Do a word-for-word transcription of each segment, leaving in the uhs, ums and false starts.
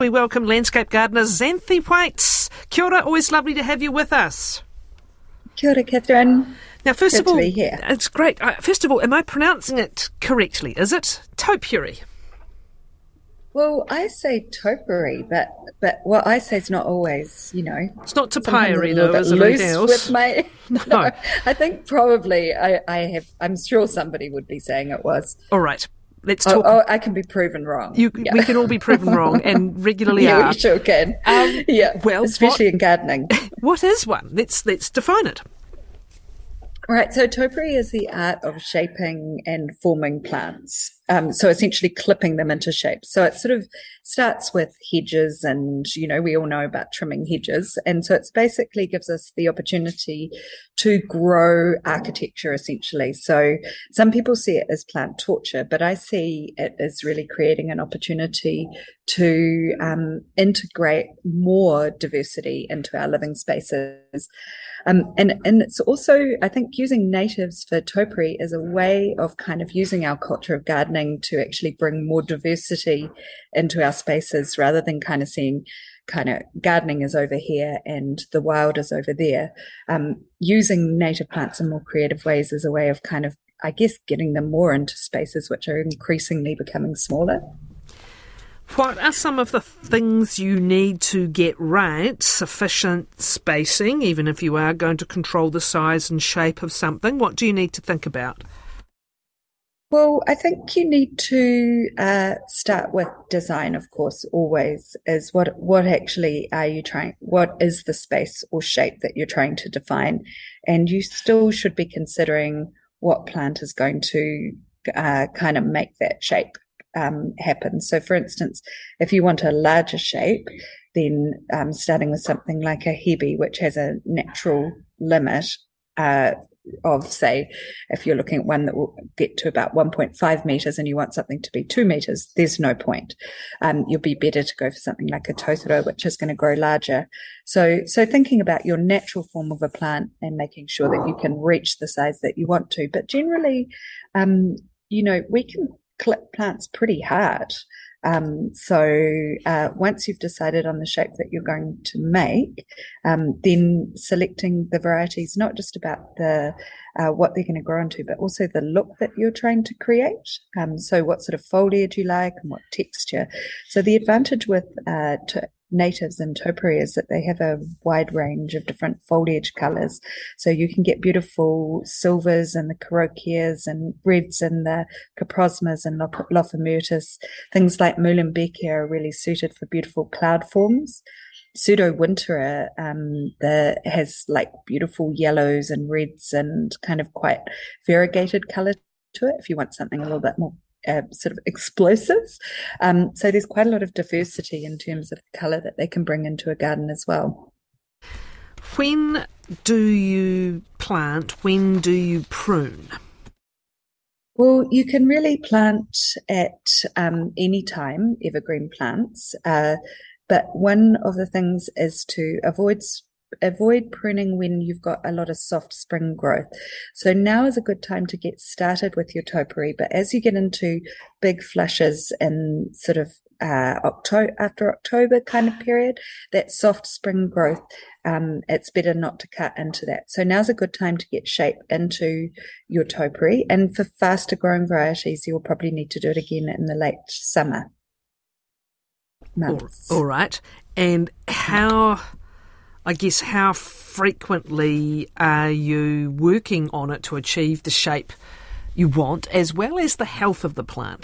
We welcome landscape gardener Xanthi Waites. Kia ora, always lovely to have you with us. Kia ora, Catherine. Now, first Good of all, to be here. It's great. Uh, first of all, am I pronouncing it correctly? Is it topiary? Well, I say topiary, but but what I say is not always, you know. It's not sometimes topiary, a though, little is bit it? loose Anything else? with my. No. I think probably I, I have. I'm sure somebody would be saying it was. All right. Let's Oh, talk. oh, I can be proven wrong. You, Yeah. We can all be proven wrong, and regularly Yeah, are. we sure can. Um, yeah, well, especially what- in gardening. What is one? Let's let's define it. Right, so topiary is the art of shaping and forming plants. Um, so essentially clipping them into shape. So it sort of starts with hedges, and, you know, we all know about trimming hedges. And so it's basically gives us the opportunity to grow architecture, essentially. So some people see it as plant torture, but I see it as really creating an opportunity to um, integrate more diversity into our living spaces. Um, and, and it's also, I think, using natives for topiary is a way of kind of using our culture of gardening to actually bring more diversity into our spaces, rather than kind of seeing kind of gardening is over here and the wild is over there. Um, using native plants in more creative ways is a way of kind of, I guess, getting them more into spaces which are increasingly becoming smaller. What are some of the things you need to get right? Sufficient spacing, even if you are going to control the size and shape of something. What do you need to think about? Well, I think you need to uh, start with design, of course, always, is what what actually are you trying, what is the space or shape that you're trying to define? And you still should be considering what plant is going to uh, kind of make that shape um, happen. So, for instance, if you want a larger shape, then um, starting with something like a hebe, which has a natural limit uh, of, say, if you're looking at one that will get to about one point five meters and you want something to be two meters, there's no point. Um, you'll be better to go for something like a totoro, which is going to grow larger. So, so thinking about your natural form of a plant and making sure that you can reach the size that you want to. But generally, um, you know, we can clip plants pretty hard. Um, so uh, once you've decided on the shape that you're going to make, um, then selecting the varieties, not just about the uh, what they're going to grow into, but also the look that you're trying to create. Um, so what sort of foliage you like and what texture. So the advantage with uh, to natives and topiary is that they have a wide range of different foliage colours. So you can get beautiful silvers and the carokias and reds and the coprosmas and lophomutus. Things like Muhlenbeckia are really suited for beautiful cloud forms. Pseudo-Wintera um, the, has like beautiful yellows and reds and kind of quite variegated colour to it if you want something a little bit more Uh, sort of explosive. Um, so there's quite a lot of diversity in terms of the colour that they can bring into a garden as well. When do you plant? When do you prune? Well, you can really plant at um, any time, evergreen plants. Uh, but one of the things is to avoid Avoid pruning when you've got a lot of soft spring growth. So now is a good time to get started with your topiary. But as you get into big flushes in sort of uh, October, after October kind of period, that soft spring growth, um, it's better not to cut into that. So now's a good time to get shape into your topiary. And for faster growing varieties, you'll probably need to do it again in the late summer months. All, all right. And how... I guess, how frequently are you working on it to achieve the shape you want, as well as the health of the plant?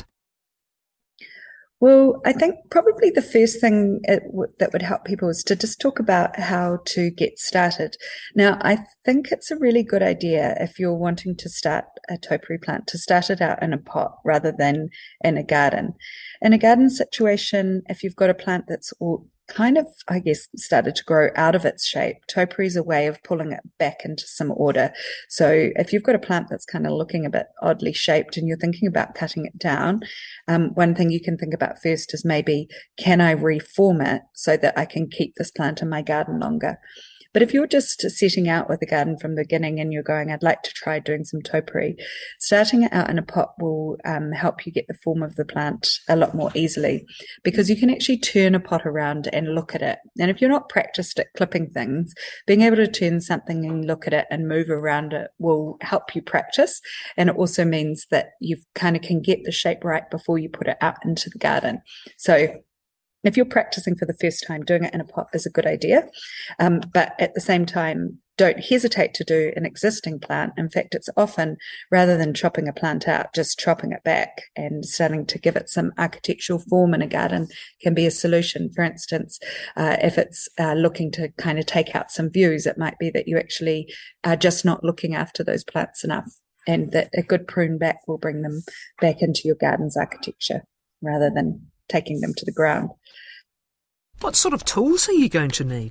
Well, I think probably the first thing it w- that would help people is to just talk about how to get started. Now, I think it's a really good idea if you're wanting to start a topiary plant to start it out in a pot rather than in a garden. In a garden situation, if you've got a plant that's all kind of, I guess, started to grow out of its shape, topiary is a way of pulling it back into some order. So if you've got a plant that's kind of looking a bit oddly shaped and you're thinking about cutting it down, um, one thing you can think about first is maybe, can I reform it so that I can keep this plant in my garden longer? But if you're just setting out with a garden from the beginning and you're going, I'd like to try doing some topiary, starting it out in a pot will um, help you get the form of the plant a lot more easily, because you can actually turn a pot around and look at it. And if you're not practiced at clipping things, being able to turn something and look at it and move around it will help you practice. And it also means that you kind of can get the shape right before you put it out into the garden. So if you're practicing for the first time, doing it in a pot is a good idea. Um, but at the same time, don't hesitate to do an existing plant. In fact, it's often, rather than chopping a plant out, just chopping it back and starting to give it some architectural form in a garden can be a solution. For instance, uh, if it's uh, looking to kind of take out some views, it might be that you actually are just not looking after those plants enough, and that a good prune back will bring them back into your garden's architecture rather than taking them to the ground. What sort of tools are you going to need?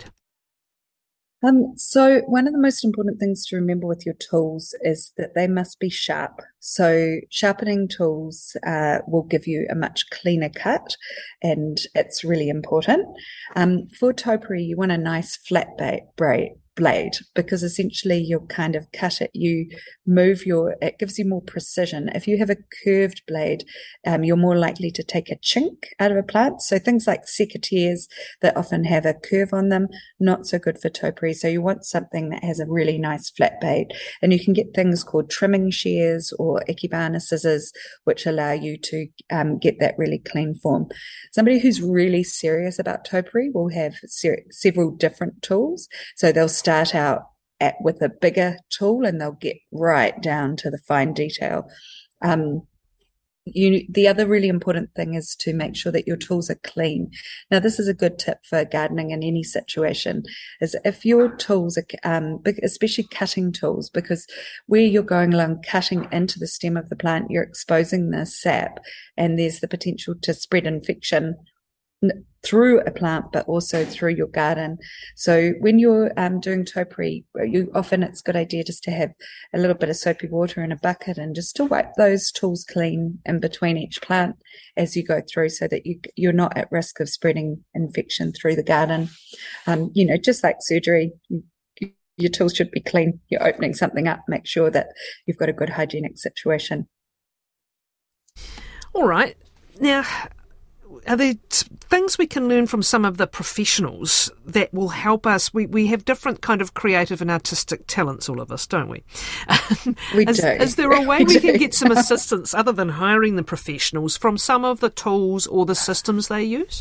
Um, so one of the most important things to remember with your tools is that they must be sharp. So sharpening tools uh, will give you a much cleaner cut, and it's really important. Um, for topiary, you want a nice flat blade. blade because essentially you'll kind of cut it, you move your, it gives you more precision. If you have a curved blade, um, you're more likely to take a chink out of a plant. So things like secateurs that often have a curve on them, not so good for topiary. So you want something that has a really nice flat blade. And you can get things called trimming shears or ikebana scissors, which allow you to um, get that really clean form. Somebody who's really serious about topiary will have ser- several different tools. So they'll start out at, with a bigger tool, and they'll get right down to the fine detail. Um, you, the other really important thing is to make sure that your tools are clean. Now, this is a good tip for gardening in any situation, is if your tools are, um, especially cutting tools, because where you're going along cutting into the stem of the plant, you're exposing the sap, and there's the potential to spread infection through a plant, but also through your garden. So when you're um, doing topiary, you often it's a good idea just to have a little bit of soapy water in a bucket and just to wipe those tools clean in between each plant as you go through, so that you you're not at risk of spreading infection through the garden. Um, you know, just like surgery, you, your tools should be clean. You're opening something up, make sure that you've got a good hygienic situation. All right. Now, are there things we can learn from some of the professionals that will help us? We we have different kind of creative and artistic talents, all of us, don't we? We is, do. Is there a way we, we do. can get some assistance other than hiring the professionals from some of the tools or the systems they use?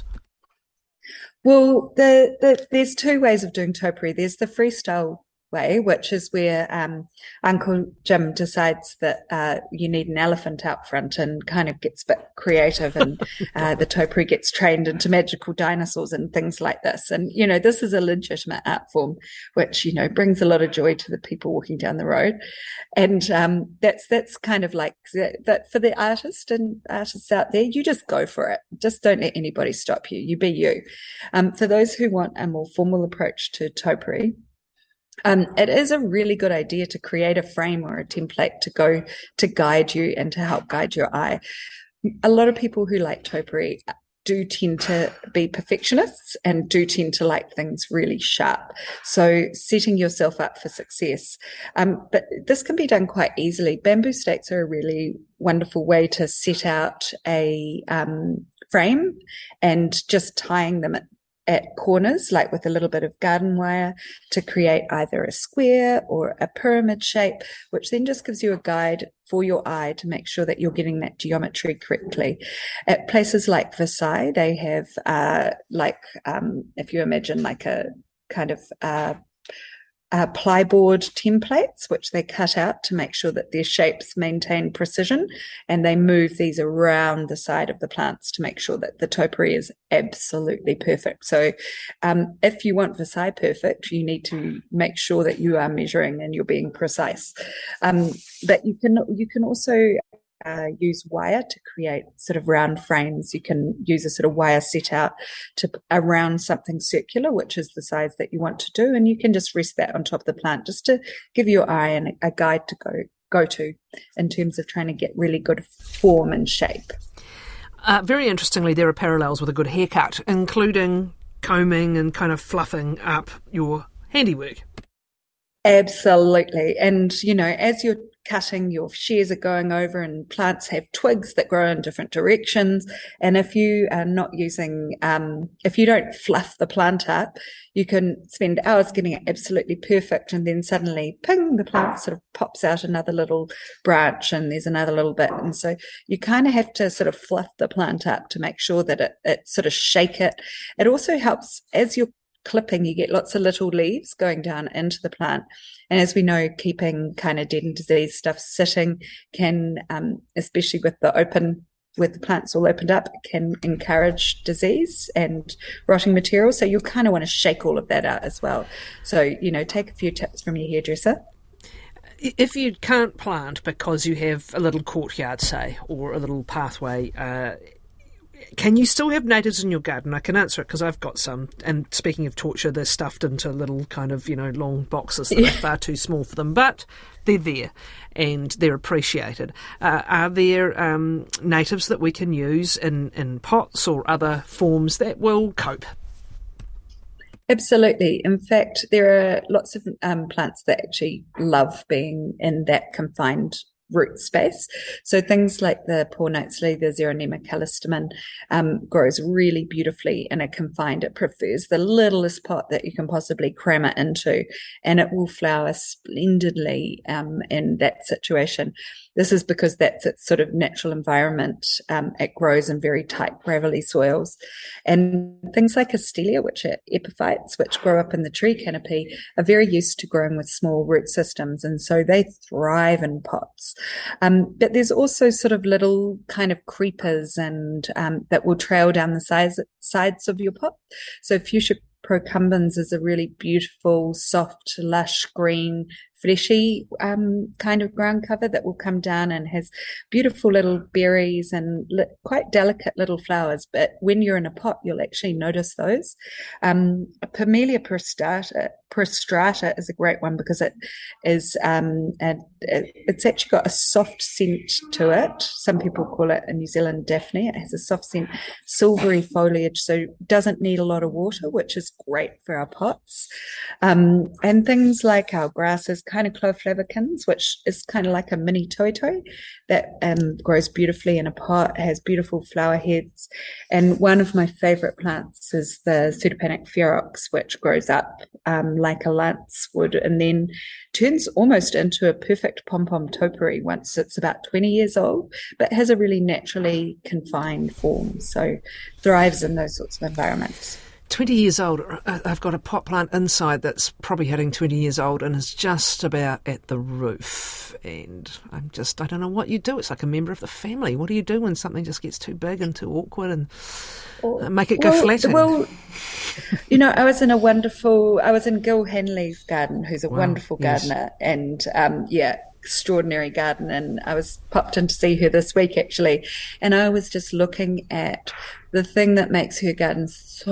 Well, the, the, there's two ways of doing topiary. There's the freestyle way, which is where um, Uncle Jim decides that uh, you need an elephant out front and kind of gets a bit creative, and uh, the topiary gets trained into magical dinosaurs and things like this. And, you know, this is a legitimate art form, which, you know, brings a lot of joy to the people walking down the road. And um, that's that's kind of like that for the artist and artists out there, you just go for it. Just don't let anybody stop you. You be you. Um, for those who want a more formal approach to topiary, Um, it is a really good idea to create a frame or a template to go to guide you and to help guide your eye. A lot of people who like topiary do tend to be perfectionists and do tend to like things really sharp. So setting yourself up for success. Um, but this can be done quite easily. Bamboo stakes are a really wonderful way to set out a um, frame and just tying them at at corners, like with a little bit of garden wire, to create either a square or a pyramid shape, which then just gives you a guide for your eye to make sure that you're getting that geometry correctly. At places like Versailles, they have uh, like, um, if you imagine like a kind of uh, Uh, plyboard templates, which they cut out to make sure that their shapes maintain precision, and they move these around the side of the plants to make sure that the topiary is absolutely perfect. So um, if you want Versailles perfect, you need to make sure that you are measuring and you're being precise. Um, but you can you can also Uh, use wire to create sort of round frames. You can use a sort of wire set out to around something circular, which is the size that you want to do, and you can just rest that on top of the plant just to give your eye an, a guide to go go to in terms of trying to get really good form and shape. Uh, very interestingly, there are parallels with a good haircut, including combing and kind of fluffing up your handiwork. Absolutely. And, you know, as you're cutting, your shears are going over, and plants have twigs that grow in different directions. And if you are not using, um, if you don't fluff the plant up, you can spend hours getting it absolutely perfect. And then suddenly, ping, the plant sort of pops out another little branch and there's another little bit. And so you kind of have to sort of fluff the plant up to make sure that it, it sort of shake it. It also helps as you're clipping, you get lots of little leaves going down into the plant. And as we know, keeping kind of dead and diseased stuff sitting can, um, especially with the open, with the plants all opened up, can encourage disease and rotting material. So you kind of want to shake all of that out as well. So, you know, take a few tips from your hairdresser. If you can't plant because you have a little courtyard, say, or a little pathway, uh, can you still have natives in your garden? I can answer it because I've got some. And speaking of torture, they're stuffed into little kind of, you know, long boxes that yeah. are far too small for them. But they're there and they're appreciated. Uh, are there um, natives that we can use in, in pots or other forms that will cope? Absolutely. In fact, there are lots of um, plants that actually love being in that confined root space. So things like the poor night's lily, the Xeronema callistemon, um, grows really beautifully in a confined. It prefers the littlest pot that you can possibly cram it into, and it will flower splendidly um, in that situation. This is because that's its sort of natural environment. Um, it grows in very tight, gravelly soils. And things like Astelia, which are epiphytes, which grow up in the tree canopy, are very used to growing with small root systems. And so they thrive in pots. Um, but there's also sort of little kind of creepers and um, that will trail down the sides, sides of your pot. So Fuchsia procumbens is a really beautiful, soft, lush green, fleshy um, kind of ground cover that will come down and has beautiful little berries and li- quite delicate little flowers. But when you're in a pot, you'll actually notice those. Um, Pamelia prostrata, prostrata is a great one because it is um, a, it's actually got a soft scent to it. Some people call it a New Zealand Daphne. It has a soft scent, silvery foliage, so doesn't need a lot of water, which is great for our pots. Um, and things like our grasses, kind of Clovflavicans, which is kind of like a mini toitoi that um, grows beautifully in a pot, has beautiful flower heads. And one of my favorite plants is the Pseudopanic ferox, which grows up um, like a lance would and then turns almost into a perfect pom-pom topiary once it's about twenty years old, but has a really naturally confined form. So thrives in those sorts of environments. twenty years old, I've got a pot plant inside that's probably hitting twenty years old and is just about at the roof. And I'm just, I don't know what you do. It's like a member of the family. What do you do when something just gets too big and too awkward and well, make it go well, flat? Well, you know, I was in a wonderful, I was in Gil Henley's garden, who's a wow, wonderful yes. gardener. And um, yeah, extraordinary garden, and I was popped in to see her this week actually, and I was just looking at the thing that makes her garden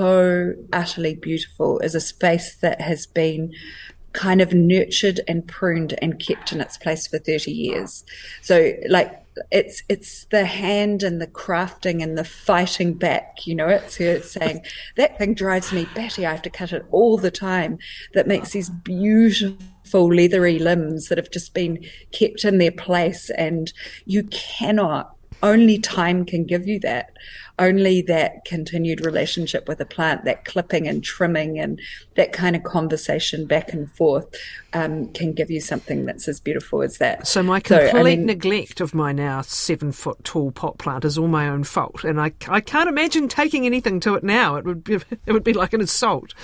so utterly beautiful is a space that has been kind of nurtured and pruned and kept in its place for thirty years. So like it's it's the hand and the crafting and the fighting back, you know, it's her saying, that thing drives me batty, I have to cut it all the time, that makes these beautiful full leathery limbs that have just been kept in their place. And you cannot, only time can give you that. Only that continued relationship with a plant, that clipping and trimming and that kind of conversation back and forth um, can give you something that's as beautiful as that. So my complete so, I mean, neglect of my now seven foot tall pot plant is all my own fault, and I, I can't imagine taking anything to it now. It would be, it would be like an assault.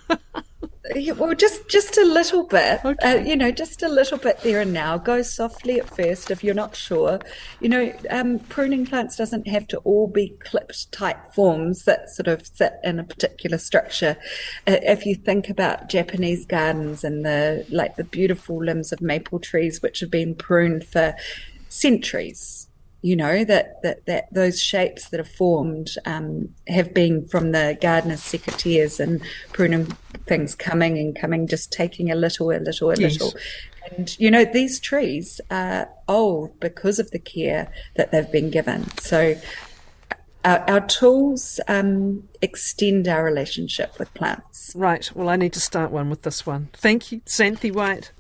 Well, just just a little bit, okay. uh, you know, just a little bit there and now. Go softly at first if you're not sure. You know, um, pruning plants doesn't have to all be clipped tight forms that sort of sit in a particular structure. Uh, if you think about Japanese gardens and the like, the beautiful limbs of maple trees which have been pruned for centuries. You know, that, that, that those shapes that are formed um, have been from the gardener's secateurs and pruning things coming and coming, just taking a little, a little, a yes. little. And, you know, these trees are old because of the care that they've been given. So Our, our tools um, extend our relationship with plants. Right. Well, I need to start one with this one. Thank you, Xanthe White.